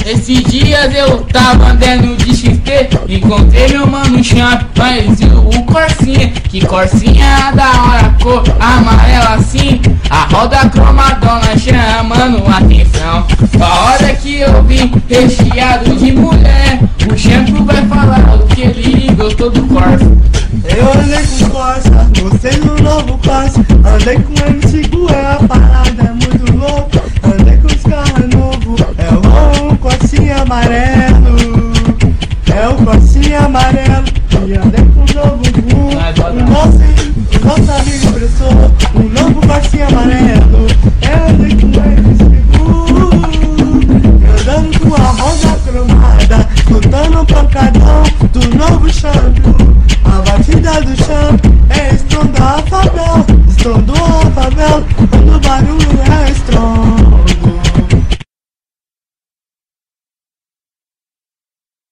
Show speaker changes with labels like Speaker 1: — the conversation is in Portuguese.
Speaker 1: Esses dias eu tava andando de XT, encontrei meu mano Champ, mas o Corsinha, que Corsinha da hora, cor amarela assim, a roda cromadona chamando a atenção. A hora que eu vim recheado de mulher, o Champ vai falar o que ele gostou do Corsa.
Speaker 2: Eu andei com Corsa, você no novo Corsa. Andei com MC Gué, a parada é muito louca. Andei com os carros novos, é o Corsinha amarelo. É o Corsinha amarelo. E andei com o novo Gu, o nosso amigo impressor, o novo Corsinha amarelo. Eu andei com o MC Gu, andando com a roda cromada, escutando o pancadão do novo Champ. A batida do Champ é estrondo a favela, estrondo